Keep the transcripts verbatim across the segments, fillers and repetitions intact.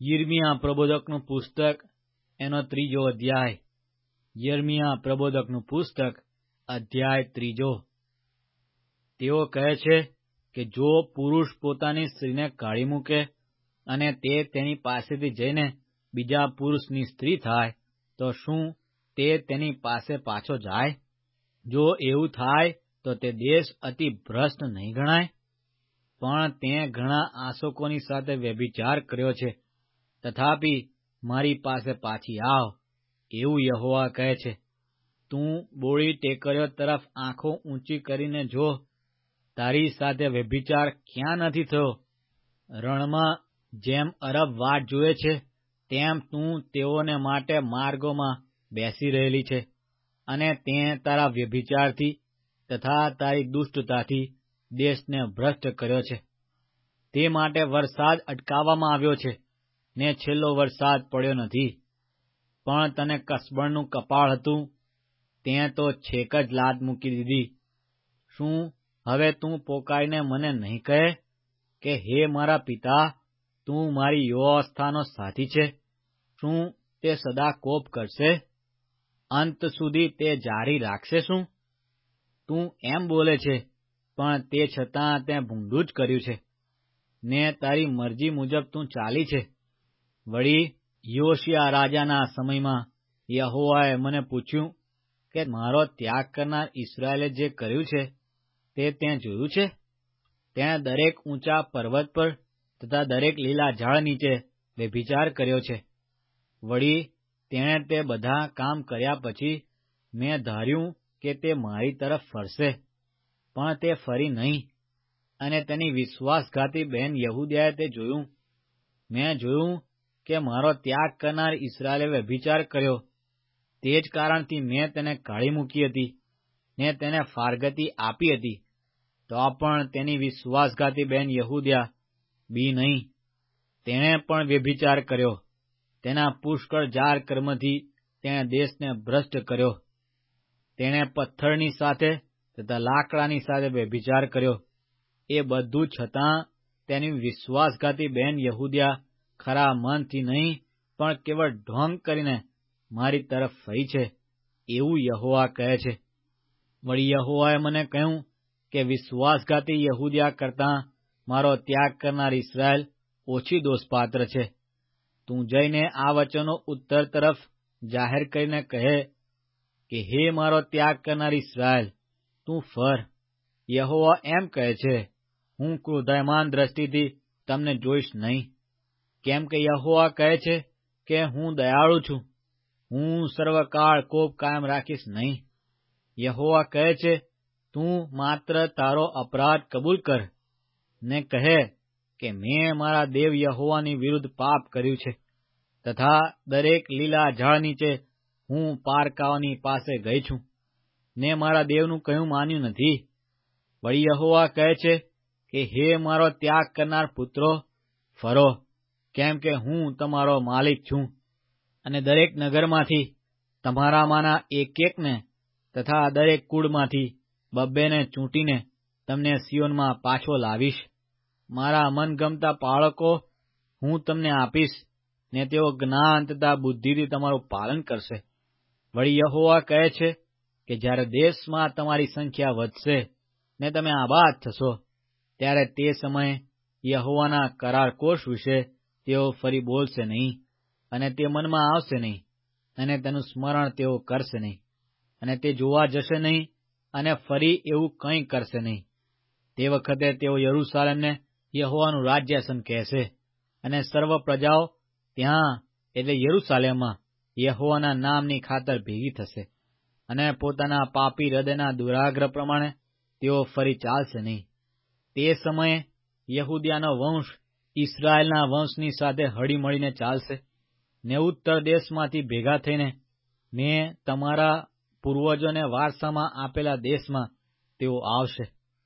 યિર્મયાહ પ્રબોધકનું પુસ્તક એનો ત્રીજો અધ્યાય. યિર્મયાહ પ્રબોધકનું પુસ્તક અધ્યાય ત્રીજો. તેઓ કહે છે કે જો પુરુષ પોતાની સ્ત્રીને કાઢી મૂકે અને તે તેની પાસેથી જઈને બીજા પુરુષની સ્ત્રી થાય, તો શું તે તેની પાસે પાછો જાય? જો એવું થાય તો તે દેશ અતિ ભ્રષ્ટ નહીં ગણાય? પણ તે ઘણા આશોકોની સાથે વ્યભિચાર કર્યો છે, તથાપિ મારી પાસે પાછી આવ, એવું યહોવા કહે છે. તું બોળી ટેકરીઓ તરફ આંખો ઊંચી કરીને જો, તારી સાથે વ્યભિચાર ક્યાં નથી થયો? રણમાં જેમ અરબ વાટ જુએ છે, તેમ તું તેઓને માટે માર્ગોમાં બેસી રહેલી છે, અને તે તારા વ્યભિચારથી તથા તારી દુષ્ટતાથી દેશને ભ્રષ્ટ કર્યો છે. તે માટે વરસાદ અટકાવવામાં આવ્યો છે, ને છેલ્લો વરસાદ પડ્યો નથી. પણ તને કસબણનું કપાળ હતું, તે તો છેક જ લાત મૂકી દીધી. શું હવે તું પોકારીને મને નહીં કહે કે, હે મારા પિતા, તું મારી યુવાવસ્થાનો સાથી છે? શું તે સદા કોપ કરશે? અંત સુધી તે જારી રાખશે શું? તું એમ બોલે છે, પણ તે છતાં તે ભૂંડું જ કર્યું છે, ને તારી મરજી મુજબ તું ચાલી છે. વળી યોશિયા રાજાના સમયમાં યહોવાએ મને પૂછ્યું કે મારો ત્યાગ કરનાર ઇસ્રાયેલે જે કર્યું છે તે તે જોયું છે? તેણે દરેક ઊંચા પર્વત પર તથા દરેક લીલા ઝાડ નીચે વ્યભિચાર કર્યો છે. વળી તેણે તે બધા કામ કર્યા પછી મેં ધાર્યું કે તે મારી તરફ ફરશે, પણ તે ફરી નહીં. અને તેની વિશ્વાસઘાતી બહેન યહૂદિયાએ તે જોયું. મેં જોયું કે મારો ત્યાગ કરનાર ઇસ્રાયેલે વ્યભિચાર કર્યો. તે જ કારણથી મેં તેને કાઢી મૂકી હતી, ને તેને ફારગતી આપી હતી. તો પણ તેની વિશ્વાસઘાતી બહેન યહૂદિયા બી નહીં, તેણે પણ વ્યભિચાર કર્યો. તેના પુષ્કળ જાર કર્મથી તેણે દેશને ભ્રષ્ટ કર્યો. તેણે પથ્થરની સાથે તથા લાકડાની સાથે વ્યભિચાર કર્યો. એ બધું છતાં તેની વિશ્વાસઘાતી બહેન યહૂદિયા ખરા મનથી નહીં, પણ કેવળ ઢોંગ કરીને મારી તરફ ફરી છે, એવું યહોવા કહે છે. વળી યહોવાએ મને કહ્યું કે વિશ્વાસઘાતી યહૂદિયા કરતાં મારો ત્યાગ કરનાર ઇસ્રાયેલ ઓછી દોષપાત્ર છે. તું જઈને આ વચનો ઉત્તર તરફ જાહેર કરીને કહે કે, હે મારો ત્યાગ કરનાર ઇસ્રાયેલ, તું ફર. યહોવા એમ કહે છે, હું ક્રોધાયમાન દ્રષ્ટિથી તમને જોઈશ નહીં. કેમ કે યહોવા કહે છે કે હું દયાળુ છું, હું સર્વકાળ કોપ કાયમ રાખીશ નહીં. યહોવા કહે છે, તું માત્ર તારો અપરાધ કબૂલ કર, ને કહે કે મેં મારા દેવ યહોવાની વિરુદ્ધ પાપ કર્યું છે, તથા દરેક લીલા ઝાડ નીચે હું પારકાઓની પાસે ગઈ છું, ને મારા દેવનું કહ્યું માન્યું નથી. વળી યહોવા કહે છે કે હે મારો ત્યાગ કરનાર પુત્રો, ફરો, કેમ કે હું તમારો માલિક છું, અને દરેક નગરમાંથી તમારામાંના એક એકને તથા દરેક કુળમાંથી બબ્બેને ચૂંટીને તમને સિયોનમાં પાછો લાવીશ. મારા મનગમતા બાળકો હું તમને આપીશ, ને તેઓ જ્ઞાન તથા બુદ્ધિથી તમારું પાલન કરશે. વળી યહોવા કહે છે કે જ્યારે દેશમાં તમારી સંખ્યા વધશે ને તમે આબાદ થશો, ત્યારે તે સમયે યહોવાના કરાર કોષ વિશે તેઓ ફરી બોલશે નહીં, અને તે મનમાં આવશે નહીં, અને તેનું સ્મરણ તેઓ કરશે નહીં, અને તે જોવા જશે નહીં, અને ફરી એવું કંઈ કરશે નહીં. તે વખતે તેઓ યરૂશાલેમને યહોવાનું રાજ્યાસન કહેશે, અને સર્વ પ્રજાઓ ત્યાં એટલે યરૂશાલેમમાં યહોવાના નામની ખાતર ભેગી થશે, અને પોતાના પાપી હૃદયના દુરાગ્રહ પ્રમાણે તેઓ ફરી ચાલશે નહીં. તે સમયે યહૂદિયાનો વંશ ઇસ્રાયેલના વંશની સાથે હળી મળીને ચાલશે, ને ઉત્તર દેશમાંથી ભેગા થઈને મેં તમારા પૂર્વજોને વારસામાં આપેલા દેશમાં તેઓ આવશે.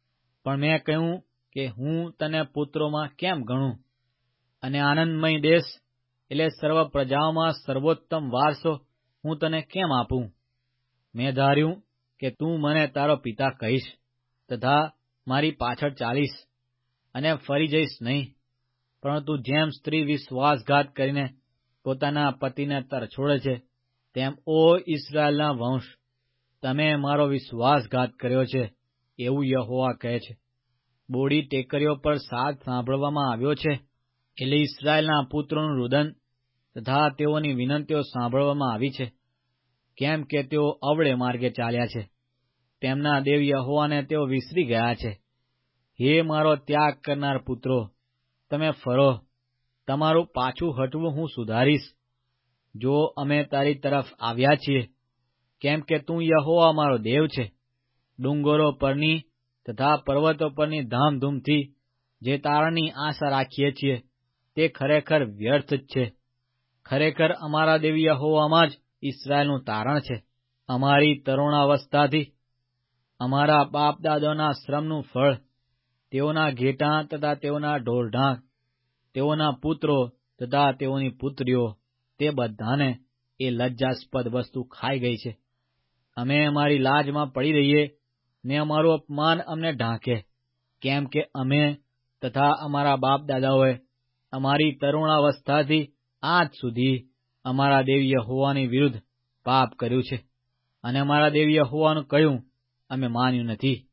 પણ મેં કહ્યું કે હું તને પુત્રોમાં કેમ ગણું, અને આનંદમય દેશ એટલે સર્વ પ્રજાઓમાં સર્વોત્તમ વારસો હું તને કેમ આપું? મેં ધાર્યું કે તું મને તારો પિતા કહીશ, તથા મારી પાછળ ચાલીશ, અને ફરી જઈશ નહીં. પરંતુ જેમ સ્ત્રી વિશ્વાસઘાત કરીને પોતાના પતિને તરછોડે છે, તેમ ઓ ઇસ્રાયેલના વંશ, તમે મારો વિશ્વાસઘાત કર્યો છે, એવું યહોવા કહે છે. બોડી ટેકરીઓ પર સાદ સાંભળવામાં આવ્યો છે, એટલે ઇસ્રાયેલના પુત્રોનું રુદન તથા તેઓની વિનંતીઓ સાંભળવામાં આવી છે, કેમ કે તેઓ અવળે માર્ગે ચાલ્યા છે. તેમના દેવ યહોવાને તેઓ વિસરી ગયા છે. હે મારો ત્યાગ કરનાર પુત્રો, તમે ફરો, તમારું પાછું હટવું હું સુધારીશ. જો અમે તારી તરફ આવ્યા છીએ, કેમ કે તું યહોવા મારો દેવ છે. ડુંગરો પરની તથા પર્વતો પરની ધામધૂમથી જે તારણની આશા રાખીએ છીએ, તે ખરેખર વ્યર્થ જ છે. ખરેખર અમારા દેવ યહોવામાં જ ઇસ્રાયેલનું તારણ છે. અમારી તરુણાવસ્થાથી અમારા બાપ દાદાના શ્રમનું ફળ, તેઓના ઘેટાં તથા તેઓના ઢોરઢાંક, તેઓના પુત્રો તથા તેઓની પુત્રીઓ, તે બધાને એ લજ્જાસ્પદ વસ્તુ ખાઈ ગઈ છે. અમે અમારી લાજમાં પડી રહીએ ને અમારું અપમાન અમને ઢાંકે, કેમ કે અમે તથા અમારા બાપ દાદાઓએ અમારી તરુણાવસ્થાથી આજ સુધી અમારા દેવ યહોવાની વિરુદ્ધ પાપ કર્યું છે, અને અમારા દેવ યહોવાનું કહ્યું અમે માન્યું નથી.